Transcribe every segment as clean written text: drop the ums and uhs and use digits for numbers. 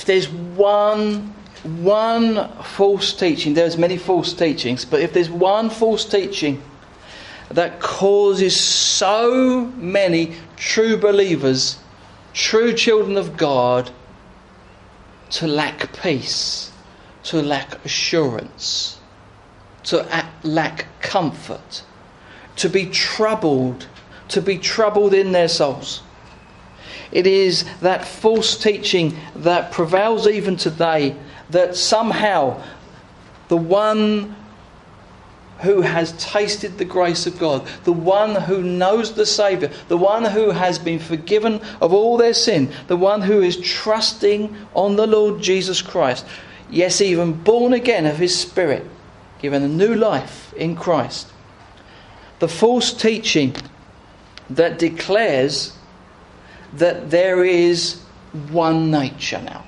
if there's one false teaching, there's many false teachings, but if there's one false teaching that causes so many true believers, true children of God, to lack peace, to lack assurance, to lack comfort, to be troubled in their souls. It is that false teaching that prevails even today, that somehow the one who has tasted the grace of God, the one who knows the Saviour, the one who has been forgiven of all their sin, the one who is trusting on the Lord Jesus Christ, yes, even born again of His Spirit, given a new life in Christ. The false teaching that declares that there is one nature now.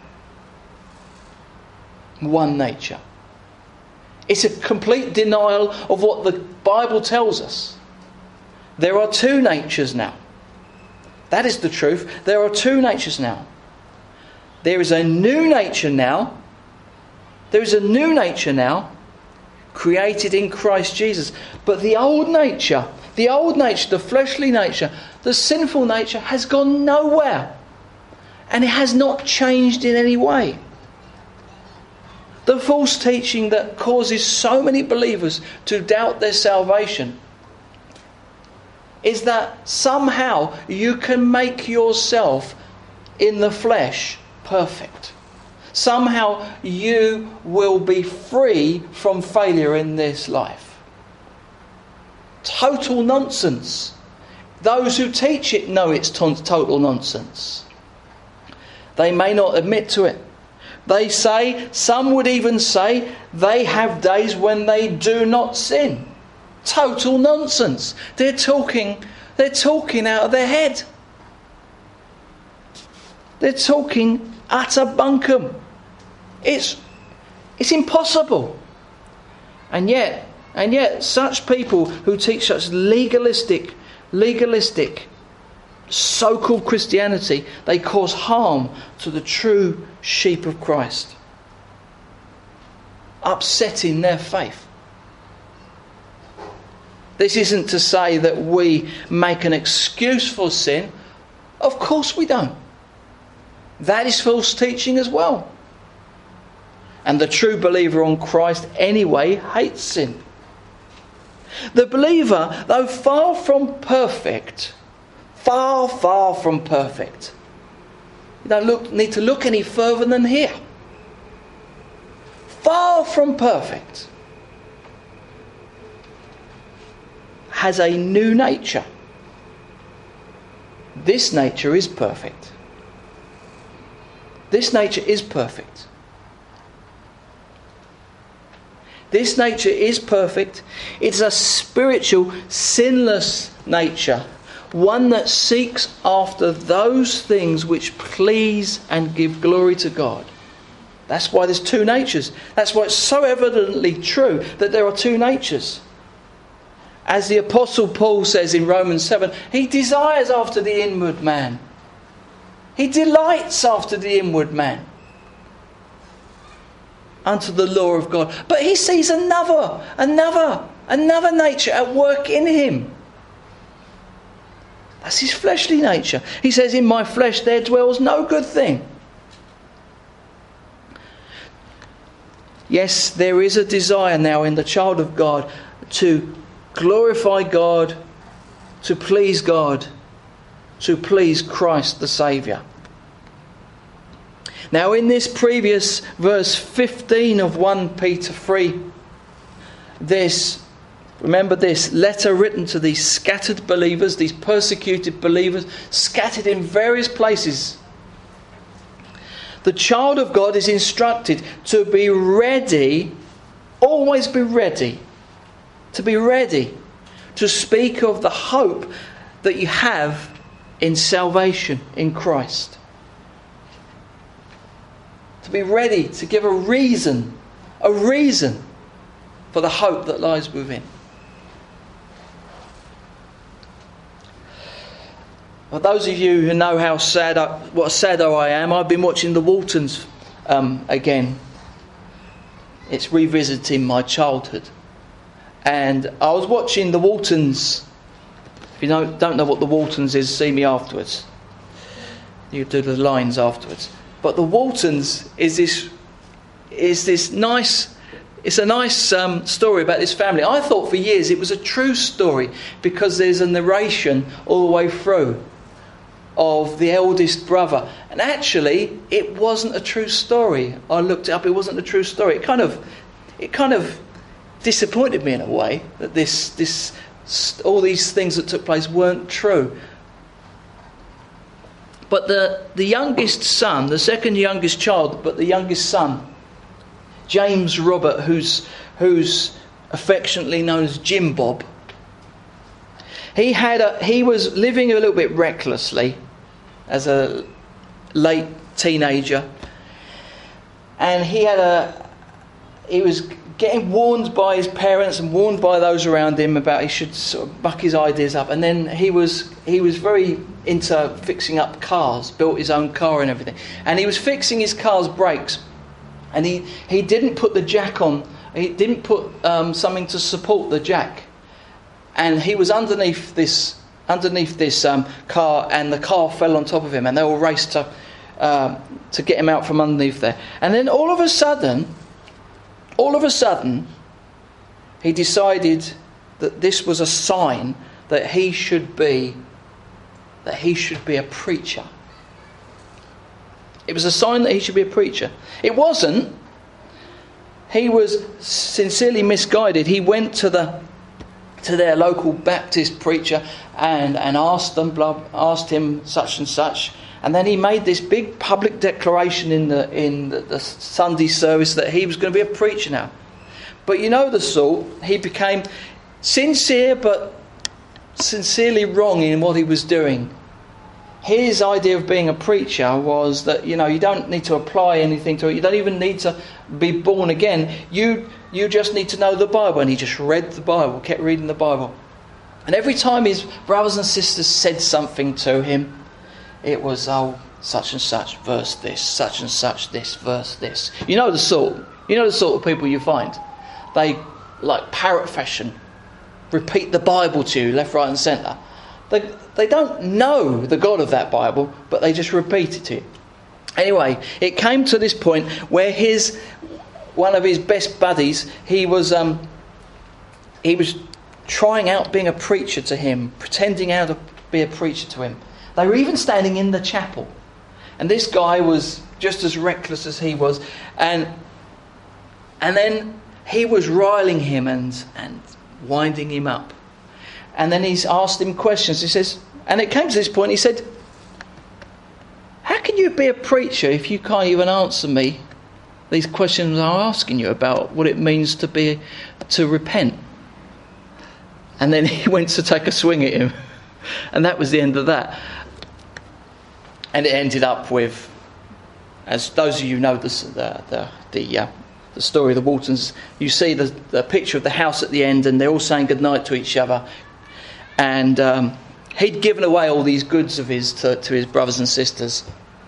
One nature. It's a complete denial of what the Bible tells us. There are two natures now. That is the truth. There are two natures now. There is a new nature now. There is a new nature now, created in Christ Jesus. But the old nature, the fleshly nature, the sinful nature has gone nowhere. And it has not changed in any way. The false teaching that causes so many believers to doubt their salvation is that somehow you can make yourself in the flesh perfect. Somehow you will be free from failure in this life. Total nonsense. Those who teach it know it's total nonsense. They may not admit to it. They say, some would even say, they have days when they do not sin. Total nonsense. They're talking out of their head. They're talking utter bunkum. It's impossible. And yet such people who teach such legalistic so-called Christianity, they cause harm to the true sheep of Christ, upsetting their faith. This isn't to say that we make an excuse for sin. Of course we don't. That is false teaching as well. And the true believer on Christ anyway hates sin. The believer, though far from perfect, far from perfect. You don't need to look any further than here. Far from perfect. Has a new nature. This nature is perfect. This nature is perfect. This nature is perfect. It's a spiritual, sinless nature. One that seeks after those things which please and give glory to God. That's why there's two natures. That's why it's so evidently true that there are two natures. As the Apostle Paul says in Romans 7, he desires after the inward man. He delights after the inward man. Unto the law of God. But he sees another nature at work in him. That's his fleshly nature. He says, in my flesh there dwells no good thing. Yes, there is a desire now in the child of God to glorify God, to please God, to please Christ the Saviour. Now in this previous verse 15 of 1 Peter 3, remember this letter written to these scattered believers, these persecuted believers, scattered in various places. The child of God is instructed to be ready, always be ready, to speak of the hope that you have in salvation in Christ. To be ready to give a reason for the hope that lies within. Well, those of you who know what a saddo I am, I've been watching the Waltons again, it's revisiting my childhood. And I was watching the Waltons. If you don't know what the Waltons is, see me afterwards. You do the lines afterwards. But the Waltons is this nice. It's a nice story about this family. I thought for years it was a true story because there's a narration all the way through of the eldest brother. And actually, it wasn't a true story. I looked it up. It wasn't a true story. It kind of disappointed me in a way that all these things that took place weren't true. But the youngest son, the second youngest child, but the youngest son, James Robert, who's affectionately known as Jim Bob, he was living a little bit recklessly as a late teenager, and he was getting warned by his parents and warned by those around him about he should sort of buck his ideas up. And then he was very into fixing up cars, built his own car and everything, and he was fixing his car's brakes. And he didn't put the jack on. He didn't put something to support the jack. And he was underneath this car, and the car fell on top of him. And they all raced to get him out from underneath there. And then all of a sudden, he decided that this was a sign that he should be a preacher. It was a sign that he should be a preacher. It wasn't. He was sincerely misguided. He went to their local Baptist preacher and asked him such and such, and then he made this big public declaration in the Sunday service that he was going to be a preacher now. But you know the sort. He became sincere, but sincerely wrong in what he was doing. His idea of being a preacher was that, you don't need to apply anything to it. You don't even need to be born again. You just need to know the Bible. And he just read the Bible, kept reading the Bible. And every time his brothers and sisters said something to him, it was, such and such, verse this, such and such, this, verse this. You know the sort of people you find. They, like parrot fashion, repeat the Bible to you, left, right and centre. They don't know the God of that Bible, but they just repeat it to you. Anyway, it came to this point where one of his best buddies, he was trying out being a preacher to him, pretending how to be a preacher to him. They were even standing in the chapel, and this guy was just as reckless as he was, and then he was riling him and winding him up. And then he's asked him questions. He says, and it came to this point, he said, "How can you be a preacher if you can't even answer me these questions I'm asking you about what it means to repent?" And then he went to take a swing at him. And that was the end of that. And it ended up with, as those of you know the story of the Waltons, you see the picture of the house at the end, and they're all saying goodnight to each other. And he'd given away all these goods of his to his brothers and sisters.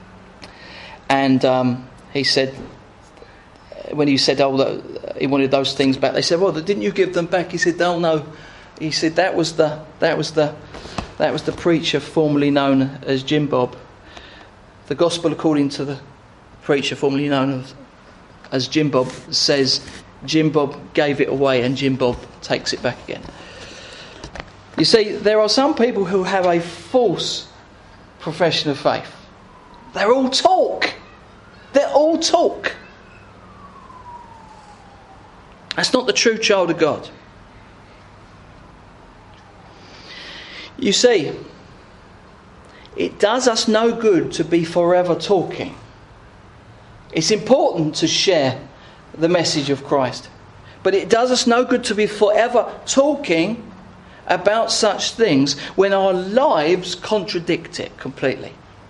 And he said, when he said, he wanted those things back, they said, "Well, didn't you give them back?" He said, "Oh no." He said, that was the preacher formerly known as Jim Bob. The Gospel according to the preacher formerly known as Jim Bob says Jim Bob gave it away and Jim Bob takes it back again. You see, there are some people who have a false profession of faith. They're all talk. That's not the true child of God. You see, it does us no good to be forever talking. It's important to share the message of Christ. But it does us no good to be forever talking about such things when our lives contradict it completely.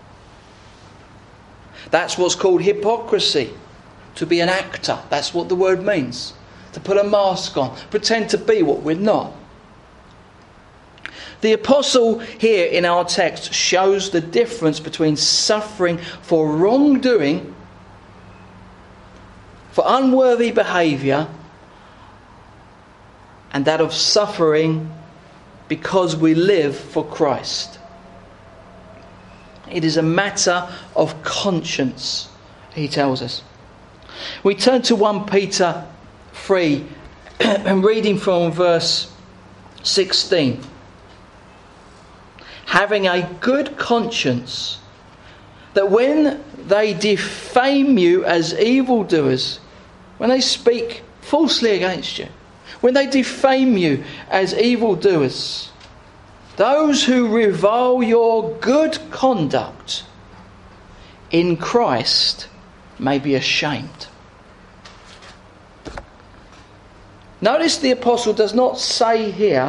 That's what's called hypocrisy. To be an actor. That's what the word means. To put a mask on. Pretend to be what we're not. The apostle here in our text shows the difference between suffering for wrongdoing for unworthy behaviour, and that of suffering because we live for Christ. It is a matter of conscience, he tells us. We turn to 1 Peter 3 and reading from verse 16. Having a good conscience, that when they defame you as evildoers, when they speak falsely against you, when they defame you as evildoers, those who revile your good conduct in Christ may be ashamed. Notice the apostle does not say here,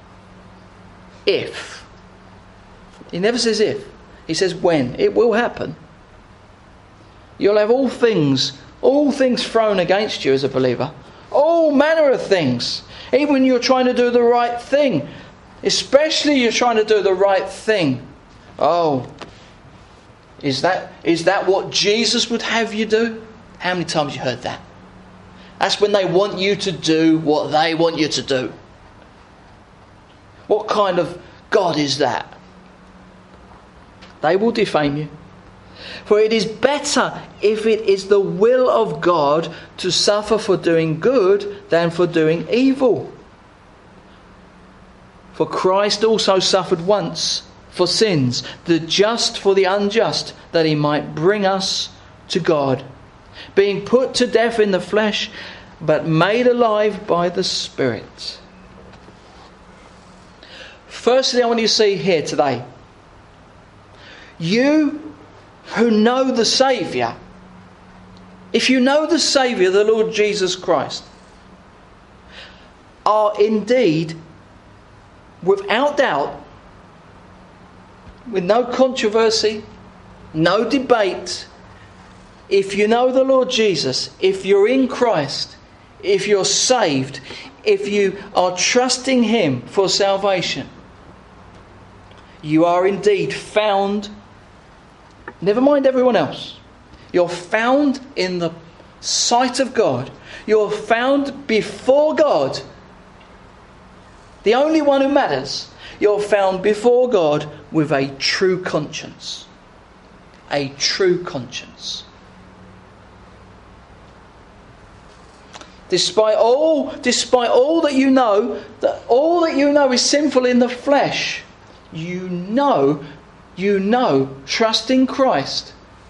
if. He never says if. He says when. It will happen. You'll have all things thrown against you as a believer. All manner of things. Even when you're trying to do the right thing. Especially you're trying to do the right thing. Oh, is that what Jesus would have you do? How many times have you heard that? That's when they want you to do what they want you to do. What kind of God is that? They will defame you. For it is better if it is the will of God to suffer for doing good than for doing evil. For Christ also suffered once for sins, the just for the unjust, that he might bring us to God, being put to death in the flesh, but made alive by the Spirit. Firstly, I want you to see here today, you who know the Saviour, if you know the Saviour, the Lord Jesus Christ, are indeed, without doubt, with no controversy, no debate, if you know the Lord Jesus, if you're in Christ, if you're saved, if you are trusting Him for salvation, you are indeed found, never mind everyone else, you're found in the sight of God. You're found before God, the only one who matters. You're found before God with a true conscience. A true conscience. Despite all that you know is sinful in the flesh, you know, trusting Christ,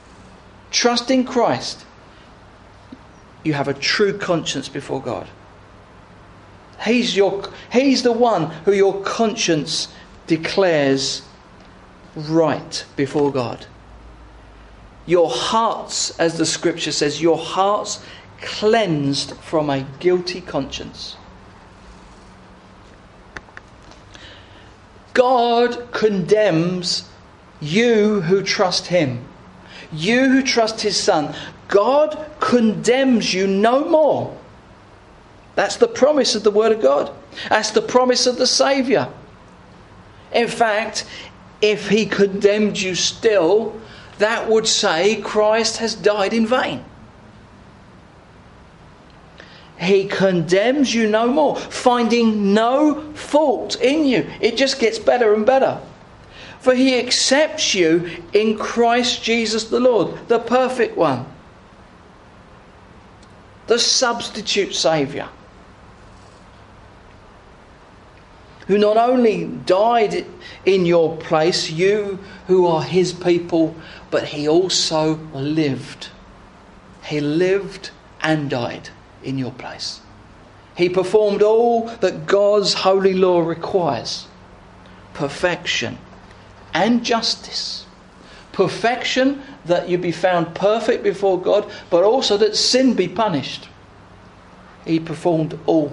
you have a true conscience before God. He's the one who your conscience declares right before God. Your hearts, as the scripture says, your hearts cleansed from a guilty conscience. God condemns you who trust Him. You who trust His Son. God condemns you no more. That's the promise of the Word of God. That's the promise of the Saviour. In fact, if He condemned you still, that would say Christ has died in vain. He condemns you no more, finding no fault in you. It just gets better and better. For He accepts you in Christ Jesus the Lord, the perfect one, the substitute Saviour, who not only died in your place, you who are His people, but He also lived. He lived and died in your place. He performed all that God's holy law requires. Perfection and justice. Perfection, that you be found perfect before God, but also that sin be punished. He performed all.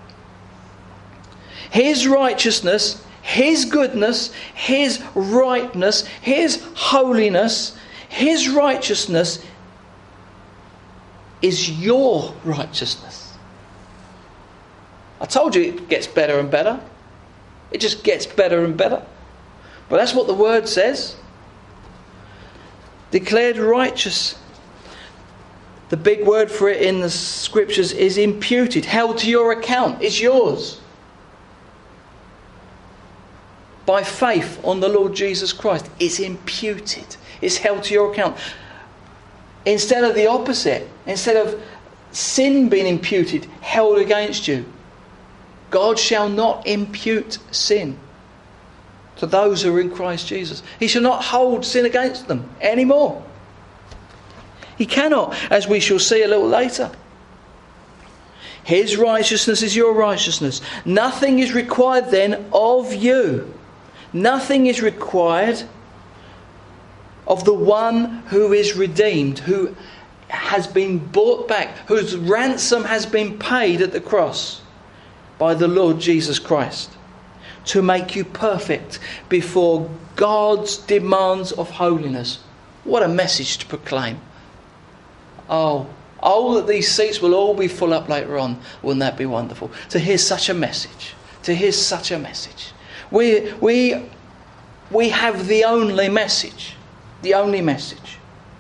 His righteousness, His goodness, His rightness, His holiness, His righteousness is your righteousness. I told you it gets better and better. It just gets better and better. But that's what the Word says. Declared righteous. The big word for it in the scriptures is imputed, held to your account. It's yours. By faith on the Lord Jesus Christ, it's imputed. It's held to your account. Instead of the opposite, instead of sin being imputed, held against you, God shall not impute sin to those who are in Christ Jesus. He shall not hold sin against them anymore. He cannot, as we shall see a little later. His righteousness is your righteousness. Nothing is required then of you. Nothing is required of the one who is redeemed, who has been bought back, whose ransom has been paid at the cross by the Lord Jesus Christ, to make you perfect before God's demands of holiness. What a message to proclaim. Oh, that these seats will all be full up later on. Wouldn't that be wonderful? To hear such a message. To hear such a message. We have the only message. The only message.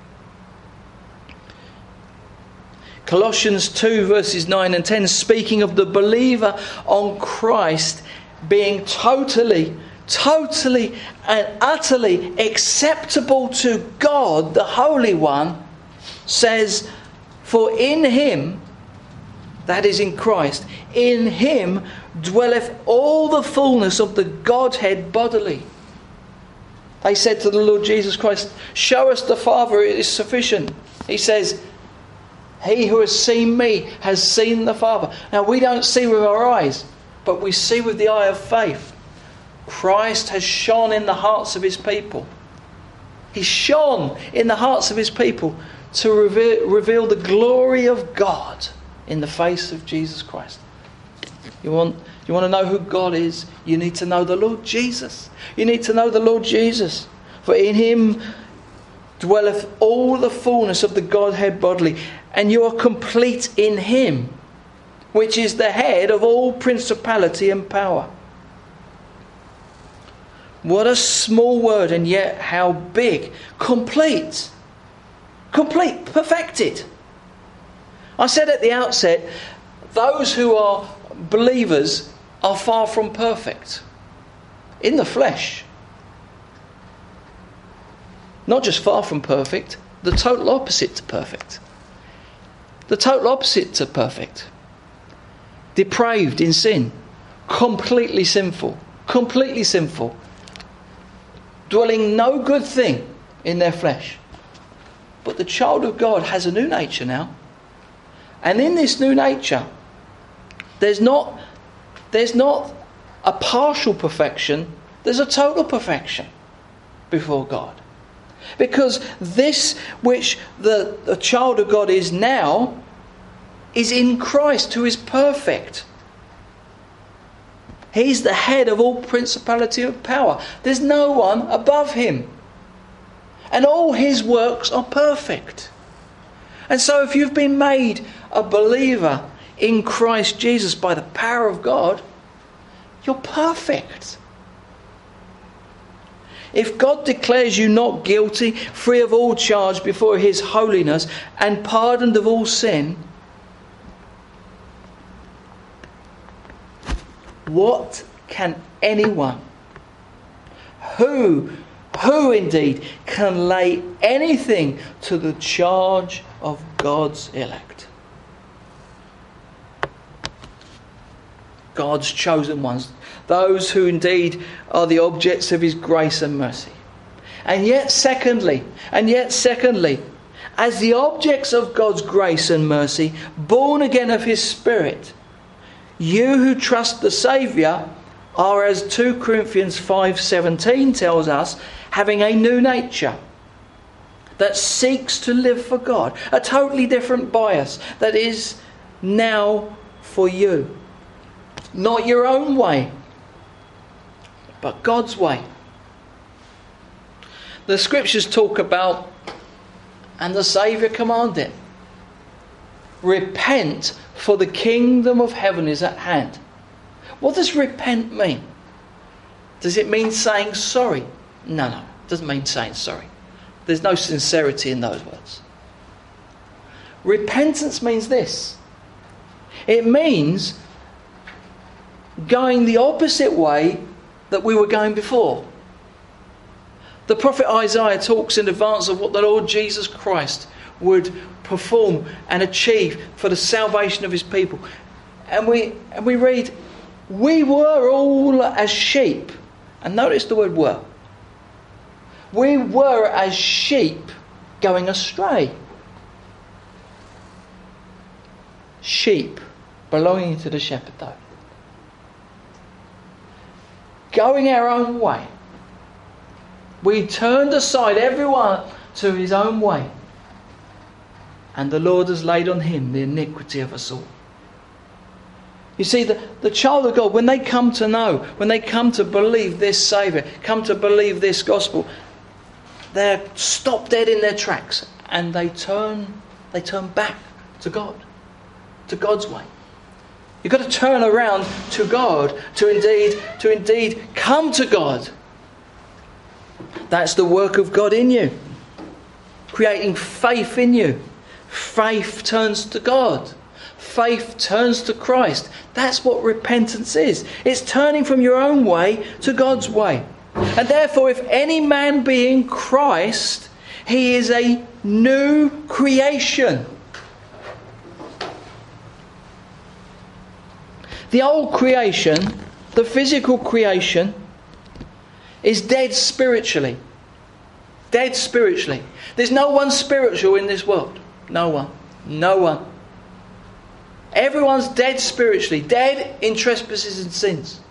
Colossians 2 verses 9 and 10, speaking of the believer on Christ being totally and utterly acceptable to God, the Holy One, says, for in him, that is in Christ, in him dwelleth all the fullness of the Godhead bodily. They said to the Lord Jesus Christ, show us the Father, it is sufficient. He says, he who has seen me has seen the Father. Now we don't see with our eyes, but we see with the eye of faith. Christ has shone in the hearts of his people. He shone in the hearts of his people to reveal the glory of God in the face of Jesus Christ. You want to know who God is? You need to know the Lord Jesus. You need to know the Lord Jesus. For in him dwelleth all the fullness of the Godhead bodily. And you are complete in him, which is the head of all principality and power. What a small word, and yet how big. Complete. Complete. Perfected. I said at the outset, those who are believers are far from perfect. In the flesh. Not just far from perfect, the total opposite to perfect. The total opposite to perfect. Depraved in sin. Completely sinful. Completely sinful. Dwelling no good thing in their flesh. But the child of God has a new nature now. And in this new nature, there's not a partial perfection, there's a total perfection before God. Because this which the child of God is now is in Christ, who is perfect. He's the head of all principality of power. There's no one above him. And all his works are perfect. And so if you've been made a believer in Christ Jesus by the power of God, you're perfect. If God declares you not guilty, free of all charge before his holiness, and pardoned of all sin, what can anyone, who indeed can lay anything to the charge of God's elect? God's chosen ones, those who indeed are the objects of his grace and mercy. And yet secondly, as the objects of God's grace and mercy, born again of his Spirit, you who trust the Saviour are, as 2 Corinthians 5:17 tells us, having a new nature that seeks to live for God. A totally different bias that is now for you. Not your own way, but God's way. The scriptures talk about, and the Saviour commanded, repent, for the kingdom of heaven is at hand. What does repent mean? Does it mean saying sorry? No, it doesn't mean saying sorry. There's no sincerity in those words. Repentance means this. It means going the opposite way that we were going before. The prophet Isaiah talks in advance of what the Lord Jesus Christ would perform and achieve for the salvation of his people. And we read, we were all as sheep. And notice the word were. We were as sheep going astray. Sheep belonging to the shepherd though. Going our own way. We turned aside everyone to his own way. And the Lord has laid on him the iniquity of us all. You see, the child of God, when they come to know, when they come to believe this Saviour, come to believe this gospel, they're stopped dead in their tracks and they turn back to God, to God's way. You've got to turn around to God to indeed come to God. That's the work of God in you, creating faith in you. Faith turns to God. Faith turns to Christ. That's what repentance is. It's turning from your own way to God's way. And therefore, if any man be in Christ, he is a new creation. The old creation, the physical creation, is dead spiritually. Dead spiritually. There's no one spiritual in this world. No one. No one. Everyone's dead spiritually. Dead in trespasses and sins.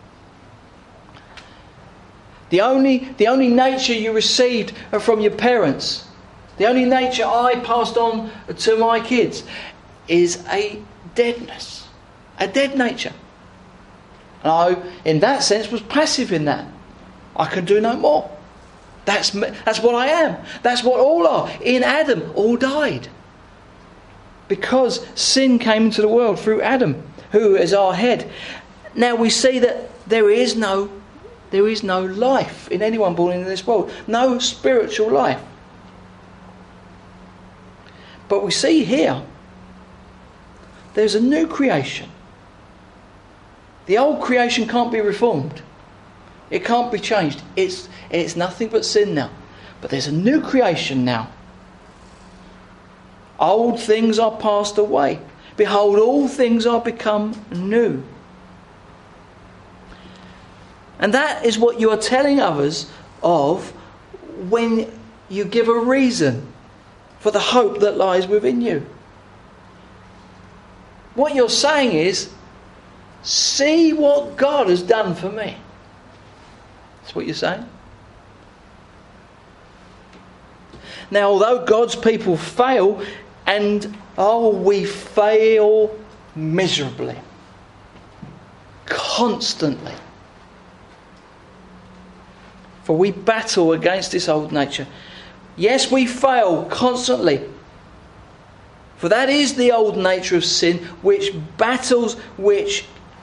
The only nature you received from your parents, the only nature I passed on to my kids, is a deadness. A dead nature. And I, in that sense, was passive in that. I can do no more. That's what I am. That's what all are. In Adam, all died. Because sin came into the world through Adam, who is our head. Now we see that there is no life in anyone born into this world. No spiritual life. But we see here, there's a new creation. The old creation can't be reformed. It can't be changed. It's nothing but sin now. But there's a new creation now. Old things are passed away. Behold, all things are become new. And that is what you are telling others of when you give a reason for the hope that lies within you. What you're saying is, see what God has done for me. That's what you're saying. Now, although God's people fail, and we fail miserably, constantly. For we battle against this old nature. Yes, we fail constantly. For that is the old nature of sin, which battles, which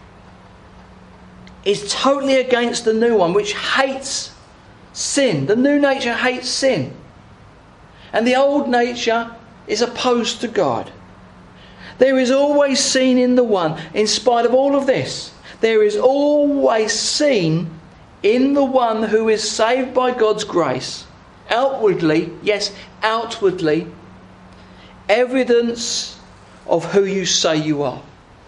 is totally against the new one, which hates sin. The new nature hates sin. And the old nature is opposed to God. There is always sin in the one, in spite of all of this. There is always sin in the one who is saved by God's grace. Outwardly, yes, outwardly, evidence of who you say you are.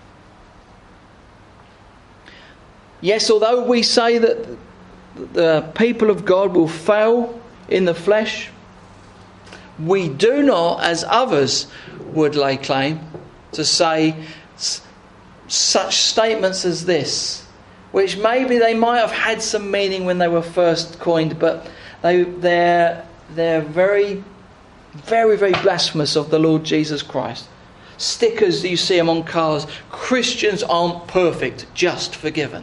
Yes, although we say that the people of God will fail in the flesh, we do not, as others would lay claim, to say such statements as this, which maybe they might have had some meaning when they were first coined, but they're very, very, very blasphemous of the Lord Jesus Christ. Stickers that you see them on cars: Christians aren't perfect, just forgiven.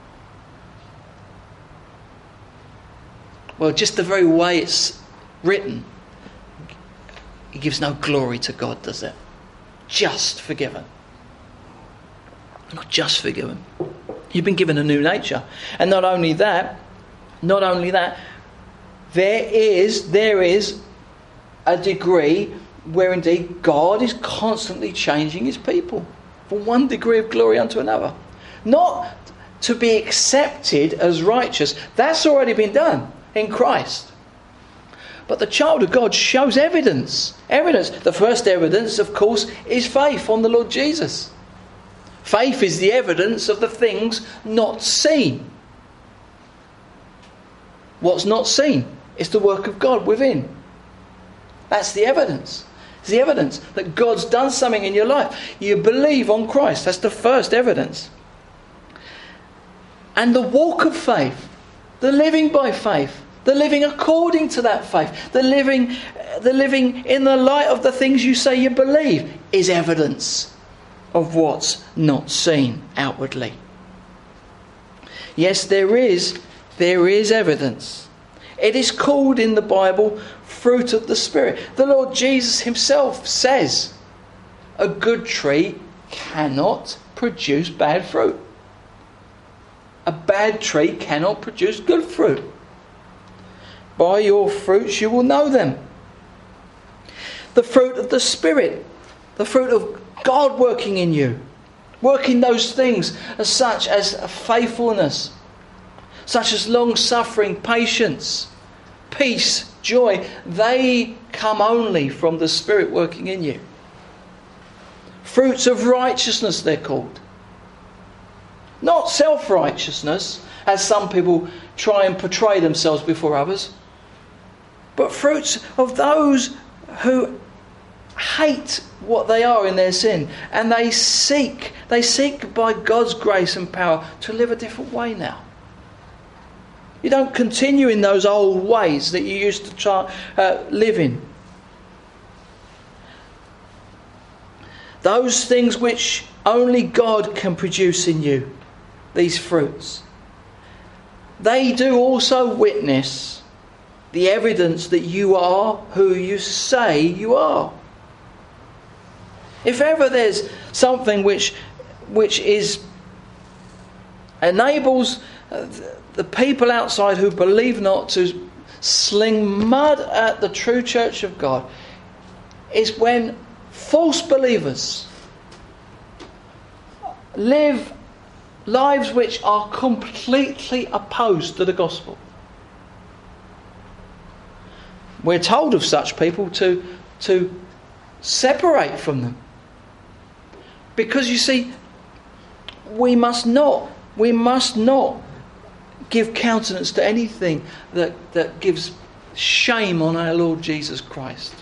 Well, just the very way it's written, it gives no glory to God, does it? Just forgiven. Not just forgiven. You've been given a new nature. And not only that, there is a degree where indeed God is constantly changing his people from one degree of glory unto another. Not to be accepted as righteous. That's already been done in Christ. But the child of God shows evidence. Evidence. The first evidence, of course, is faith on the Lord Jesus. Faith is the evidence of the things not seen. What's not seen is the work of God within. That's the evidence. It's the evidence that God's done something in your life. You believe on Christ. That's the first evidence. And the walk of faith, the living by faith, the living according to that faith, the living in the light of the things you say you believe, is evidence of what's not seen outwardly. Yes, there is evidence. It is called in the Bible fruit of the Spirit. The Lord Jesus himself says a good tree cannot produce bad fruit. A bad tree cannot produce good fruit. By your fruits you will know them. The fruit of the Spirit, the fruit of God working in you, working those things such as faithfulness, such as long-suffering, patience, peace, joy, they come only from the Spirit working in you. Fruits of righteousness, they're called. Not self-righteousness, as some people try and portray themselves before others, but fruits of those who hate what they are in their sin, and they seek by God's grace and power to live a different way now. You don't continue in those old ways that you used to try live in. Those things which only God can produce in you, these fruits, they do also witness the evidence that you are who you say you are. If ever there's something which enables the people outside who believe not to sling mud at the true church of God, is when false believers live lives which are completely opposed to the gospel. We're told of such people to separate from them. Because you see, we must not give countenance to anything that gives shame on our Lord Jesus Christ.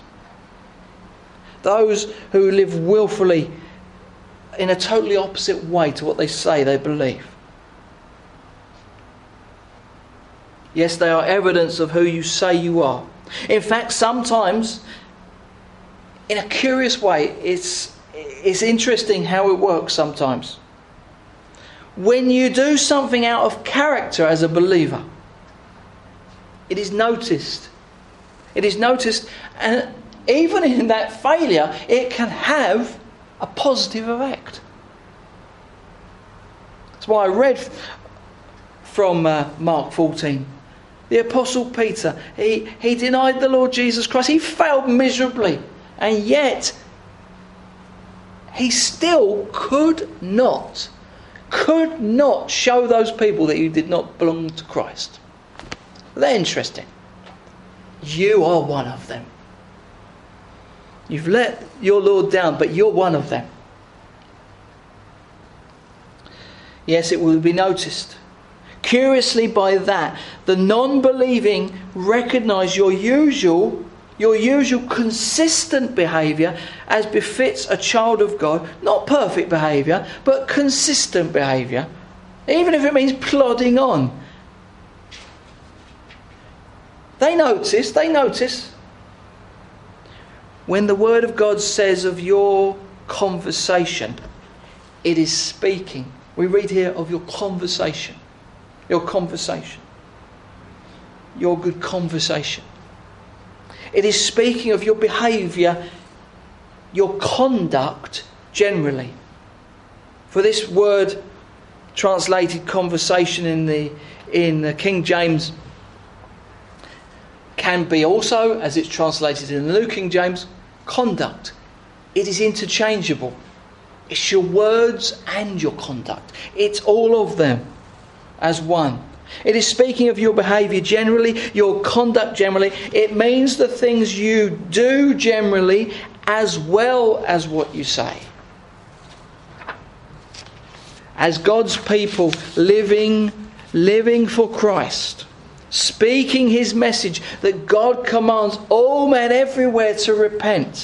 Those who live willfully in a totally opposite way to what they say they believe. Yes, they are evidence of who you say you are. In fact, sometimes, in a curious way, it's interesting how it works sometimes. When you do something out of character as a believer, it is noticed. It is noticed, and even in that failure, it can have a positive effect. That's why I read from Mark 14. The Apostle Peter, he denied the Lord Jesus Christ. He failed miserably. And yet, he still could not show those people that he did not belong to Christ. They're interesting. You are one of them. You've let your Lord down, but you're one of them. Yes, it will be noticed. Curiously, by that, the non-believing recognise your usual consistent behaviour as befits a child of God. Not perfect behaviour, but consistent behaviour. Even if it means plodding on. They notice when the Word of God says of your conversation, it is speaking. We read here of your conversation. Your conversation. Your good conversation. It is speaking of your behaviour, your conduct generally. For this word translated conversation in the King James can be also, as it's translated in the New King James, conduct. It is interchangeable. It's your words and your conduct. It's all of them as one. It is speaking of your behaviour generally, your conduct generally. It means the things you do generally as well as what you say. As God's people living for Christ, speaking His message that God commands all men everywhere to repent,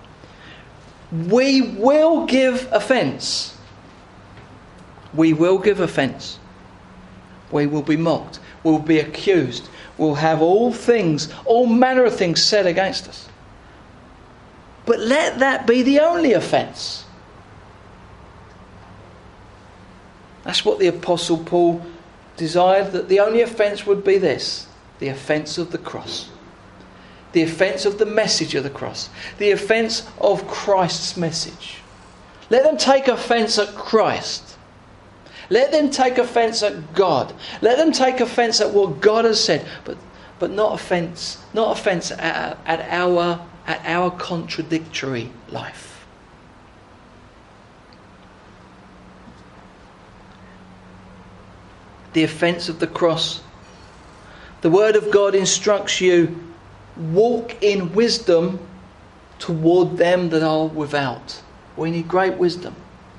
we will give offence. We will give offence. We will be mocked. We'll be accused. We'll have all manner of things said against us. But let that be the only offence. That's what the Apostle Paul desired, that the only offence would be this: the offence of the cross. The offence of the message of the cross. The offence of Christ's message. Let them take offence at Christ. Let them take offence at God. Let them take offence at what God has said, but not offence at our contradictory life. The offence of the cross. The Word of God instructs you, walk in wisdom toward them that are without. We need great wisdom.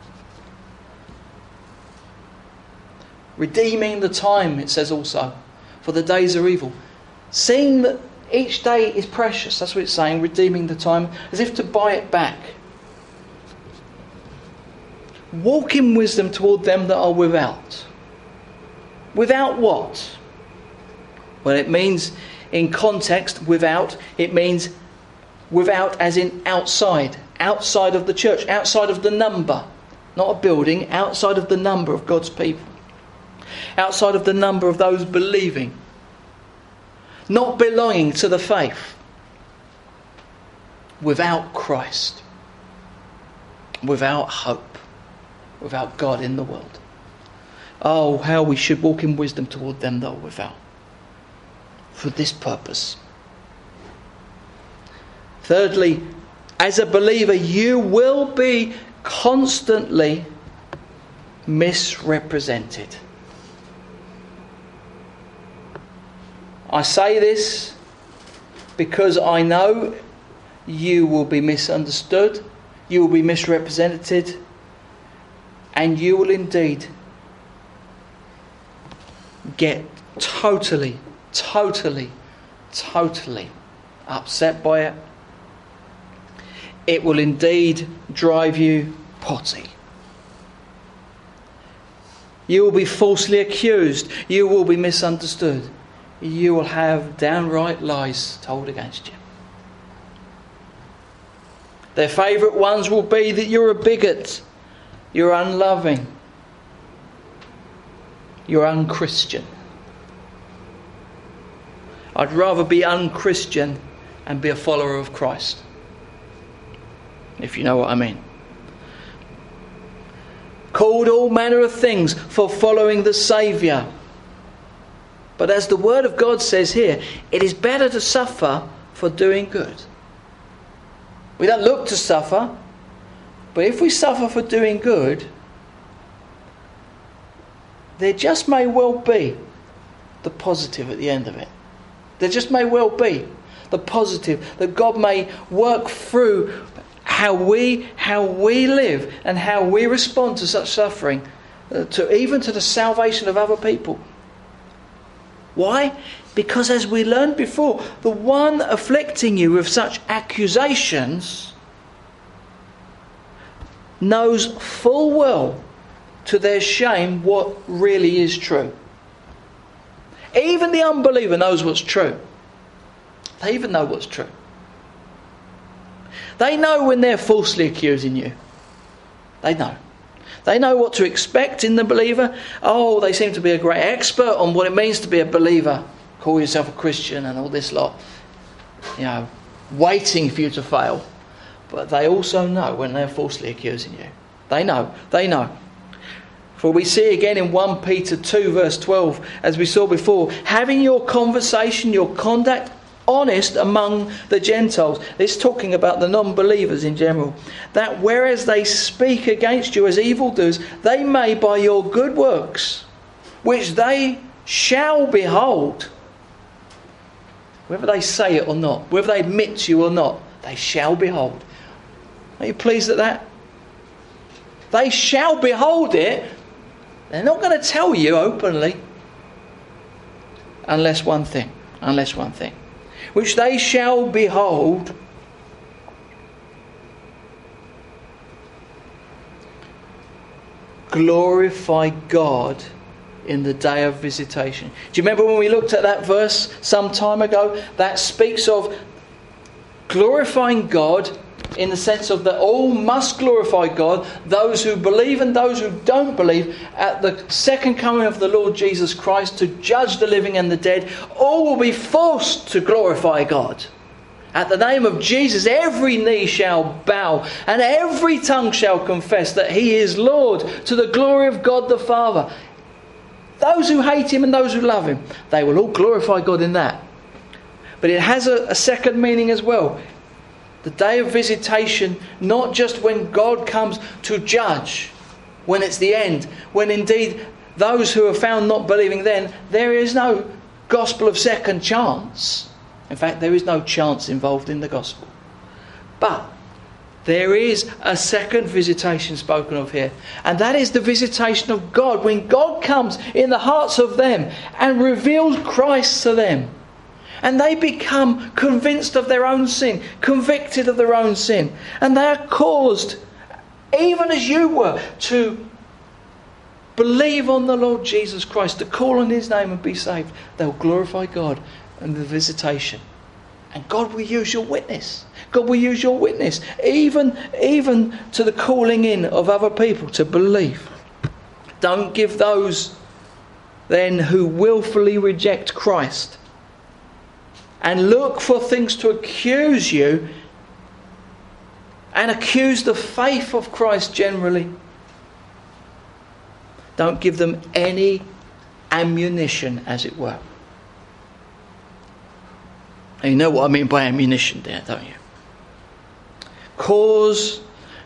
Redeeming the time, it says also, for the days are evil. Seeing that each day is precious, that's what it's saying, redeeming the time, as if to buy it back. Walk in wisdom toward them that are without. Without what? Well, it means, in context, without, it means without as in outside. Outside of the church, outside of the number. Not a building, outside of the number of God's people. Outside of the number of those believing. Not belonging to the faith. Without Christ. Without hope. Without God in the world. Oh, how we should walk in wisdom toward them that are without. For this purpose. Thirdly, as a believer, you will be constantly misrepresented. I say this because I know you will be misunderstood, you will be misrepresented, and you will indeed get totally upset by it. It will indeed drive you potty. You will be falsely accused. You will be misunderstood. You will have downright lies told against you. Their favourite ones will be that you're a bigot, you're unloving, you're unchristian. I'd rather be unchristian and be a follower of Christ, if you know what I mean. Called all manner of things for following the Saviour. But as the Word of God says here, it is better to suffer for doing good. We don't look to suffer, but if we suffer for doing good, there just may well be the positive at the end of it. There just may well be the positive, that God may work through how we live and how we respond to such suffering, even to the salvation of other people. Why? Because as we learned before, the one afflicting you with such accusations knows full well to their shame what really is true. Even the unbeliever knows what's true. They even know what's true. They know when they're falsely accusing you. They know. They know what to expect in the believer. Oh, they seem to be a great expert on what it means to be a believer. Call yourself a Christian and all this lot. You know, waiting for you to fail. But they also know when they're falsely accusing you. They know. They know. For we see again in 1 Peter 2 verse 12, as we saw before, having your conversation, your conduct honest among the Gentiles. It's talking about the non-believers in general. That whereas they speak against you as evildoers, they may by your good works, which they shall behold, whether they say it or not, whether they admit to you or not, they shall behold. Are you pleased at that? They shall behold it. They're not going to tell you openly. Unless one thing. Which they shall behold. Glorify God in the day of visitation. Do you remember when we looked at that verse some time ago? That speaks of glorifying God in the sense of that all must glorify God, those who believe and those who don't believe, at the second coming of the Lord Jesus Christ to judge the living and the dead. All will be forced to glorify God. At the name of Jesus, every knee shall bow and every tongue shall confess that He is Lord, to the glory of God the Father. Those who hate Him and those who love Him, they will all glorify God in that. But it has a second meaning as well. The day of visitation, not just when God comes to judge, when it's the end, when indeed those who are found not believing then, there is no gospel of second chance. In fact, there is no chance involved in the gospel. But there is a second visitation spoken of here. And that is the visitation of God. When God comes in the hearts of them and reveals Christ to them. And they become convinced of their own sin, convicted of their own sin. And they are caused, even as you were, to believe on the Lord Jesus Christ, to call on His name and be saved. They'll glorify God in the visitation. And God will use your witness. God will use your witness. Even to the calling in of other people to believe. Don't give those then who willfully reject Christ and look for things to accuse you and accuse the faith of Christ generally. Don't give them any ammunition, as it were. And you know what I mean by ammunition there, don't you? Cause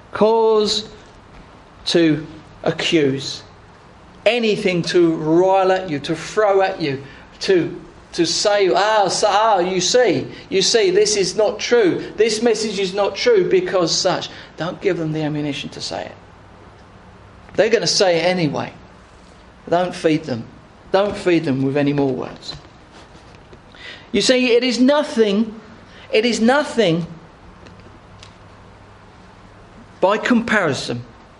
to accuse. Anything to rile at you, to throw at you, to say, you see, this is not true. This message is not true because such. Don't give them the ammunition to say it. They're going to say it anyway. Don't feed them. Don't feed them with any more words. You see, it is nothing by comparison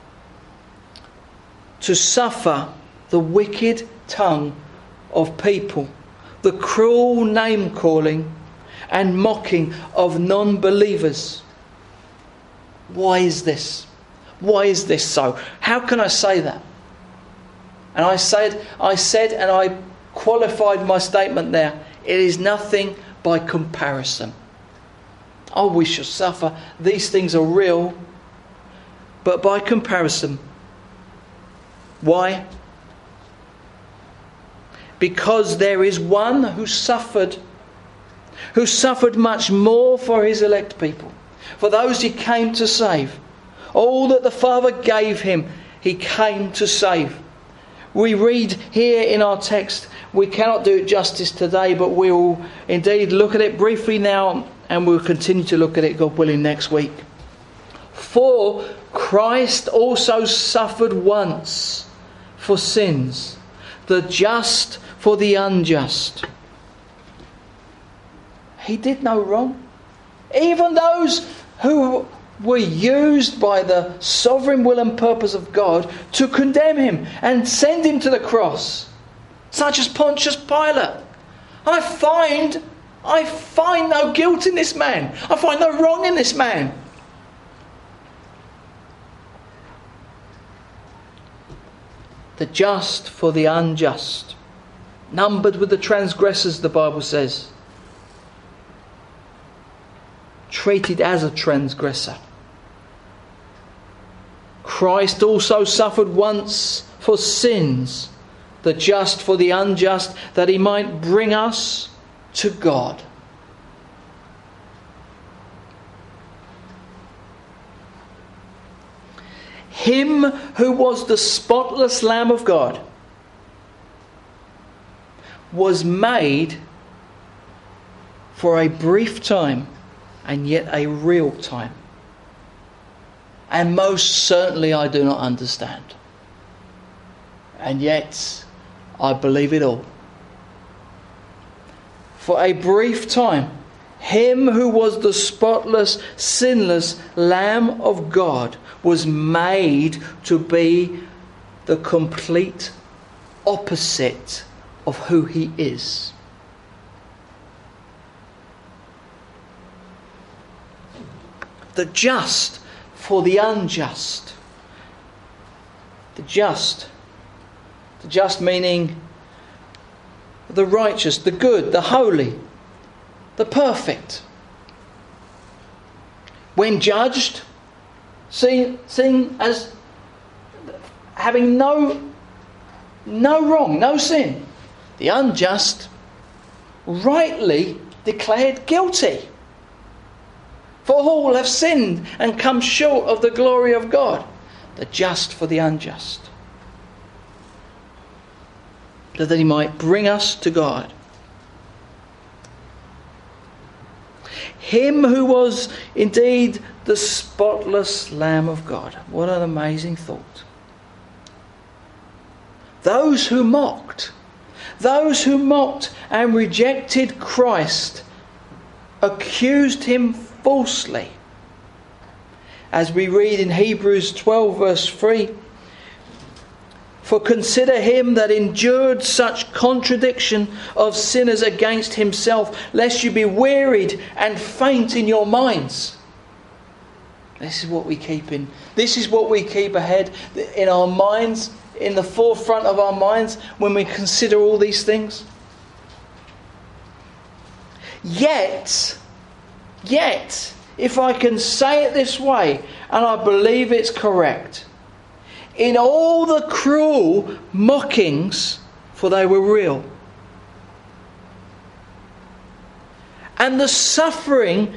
to suffer the wicked tongue of people, the cruel name-calling and mocking of non-believers. Why is this? Why is this so? How can I say that? And I said and I qualified my statement there. It is nothing by comparison. Oh, we shall suffer. These things are real. But by comparison. Why? Because there is one who suffered much more for His elect people, for those He came to save. All that the Father gave Him, He came to save. We read here in our text, we cannot do it justice today, but we will indeed look at it briefly now, and we'll continue to look at it, God willing, next week. For Christ also suffered once for sins, the just for the unjust. He did no wrong. Even those who were used by the sovereign will and purpose of God to condemn Him and send Him to the cross, such as Pontius Pilate. I find no guilt in this man. I find no wrong in this man. The just for the unjust. Numbered with the transgressors, the Bible says. Treated as a transgressor. Christ also suffered once for sins, the just for the unjust, that He might bring us to God. Him who was the spotless Lamb of God was made for a brief time and yet a real time. And most certainly I do not understand. And yet I believe it all. For a brief time, Him who was the spotless, sinless Lamb of God was made to be the complete opposite of who He is. The just for the unjust. The just meaning the righteous, the good, the holy, the perfect. When judged, seen as having no wrong, no sin. The unjust, rightly declared guilty. For all have sinned and come short of the glory of God. The just for the unjust. That He might bring us to God. Him who was indeed the spotless Lamb of God. What an amazing thought. Those who mocked and rejected Christ, accused Him falsely. As we read in Hebrews 12 verse 3, for consider Him that endured such contradiction of sinners against Himself, lest you be wearied and faint in your minds. This is what we keep in. This is what we keep ahead in our minds, in the forefront of our minds when we consider all these things. Yet, if I can say it this way, and I believe it's correct, in all the cruel mockings, for they were real, and the suffering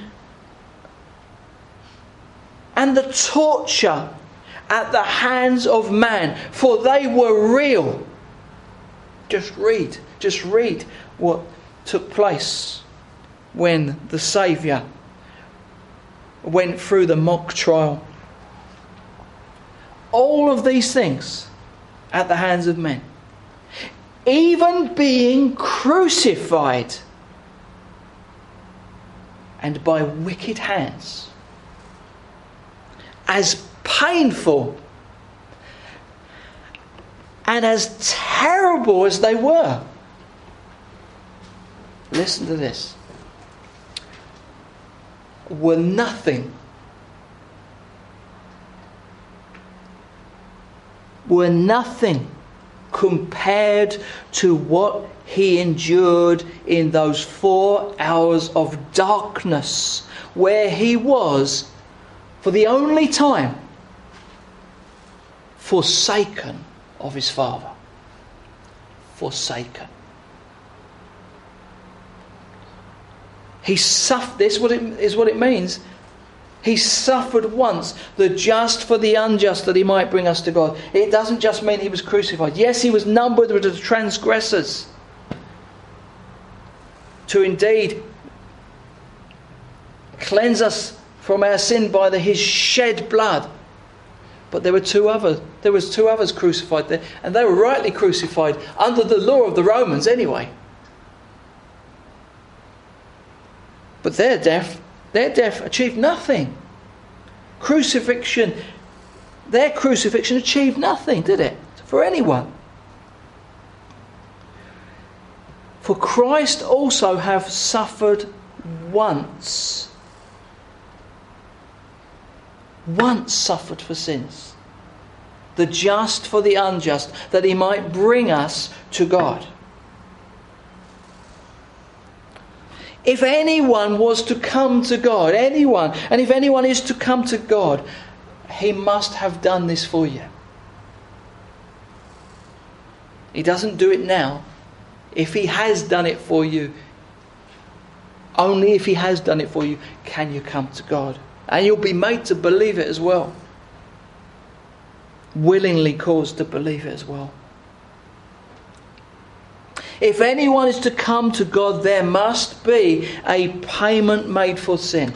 and the torture at the hands of man, for they were real. Just read what took place when the Saviour went through the mock trial. All of these things at the hands of men. Even being crucified, and by wicked hands. As painful and as terrible as they were. Listen to this. Were nothing compared to what He endured in those 4 hours of darkness, where He was, for the only time, forsaken of His Father. Forsaken. He suffered. This is what it means. He suffered once, the just for the unjust, that He might bring us to God. It doesn't just mean He was crucified. Yes, He was numbered with the transgressors, to indeed cleanse us from our sin by His shed blood. But there were two others crucified there, and they were rightly crucified under the law of the Romans anyway. But their death achieved nothing. Their crucifixion achieved nothing, did it? For anyone. For Christ also hath suffered once suffered for sins, the just for the unjust, that He might bring us to God. If anyone was to come to God, and if anyone is to come to God, He must have done this for you. He doesn't do it now. If He has done it for you, only if He has done it for you, can you come to God. And you'll be made to believe it as well. willingly caused to believe it as well. If anyone is to come to God, there must be a payment made for sin.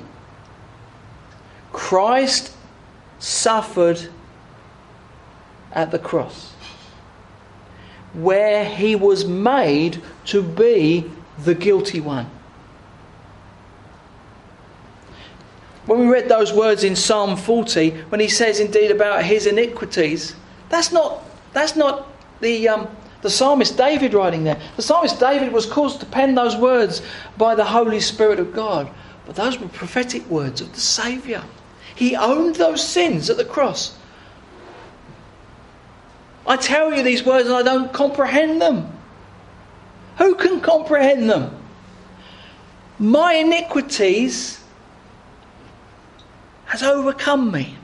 Christ suffered at the cross, where he was made to be the guilty one. When we read those words in Psalm 40, when he says indeed about his iniquities, that's not the psalmist David writing there. The psalmist David was caused to pen those words by the Holy Spirit of God. But those were prophetic words of the Saviour. He owned those sins at the cross. I tell you these words and I don't comprehend them. Who can comprehend them? My iniquities has overcome me.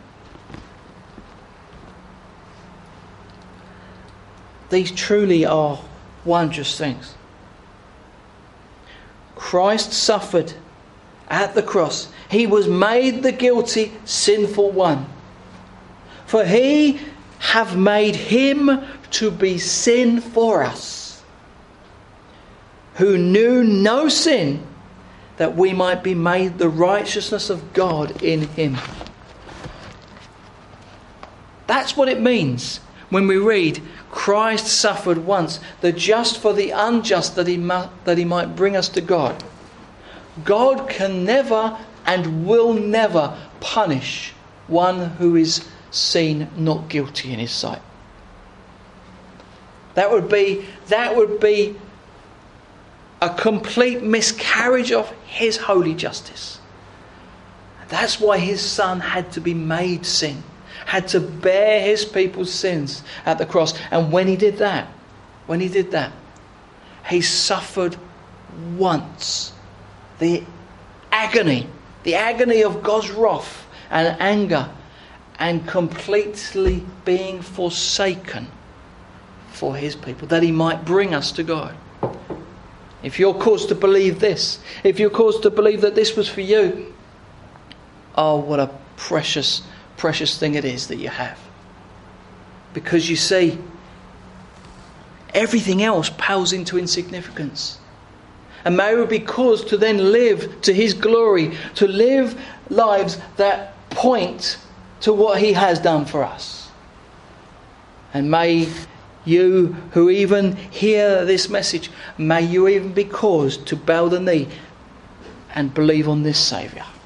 These truly are wondrous things. Christ suffered at the cross. He was made the guilty, sinful one. For he have made him to be sin for us, who knew no sin, that we might be made the righteousness of God in him. That's what it means when we read, Christ suffered once, the just for the unjust, that he might bring us to God. God can never and will never punish one who is seen not guilty in his sight. That would be a complete miscarriage of his holy justice. That's why his Son had to be made sin, had to bear his people's sins at the cross. And when he did that, he suffered once the agony of God's wrath and anger, and completely being forsaken for his people, that he might bring us to God. If you're caused to believe this, if you're caused to believe that this was for you, oh, what a precious, precious thing it is that you have. Because you see, everything else pales into insignificance. And may we be caused to then live to his glory, to live lives that point to what he has done for us. And may you who even hear this message, may you even be caused to bow the knee and believe on this Saviour.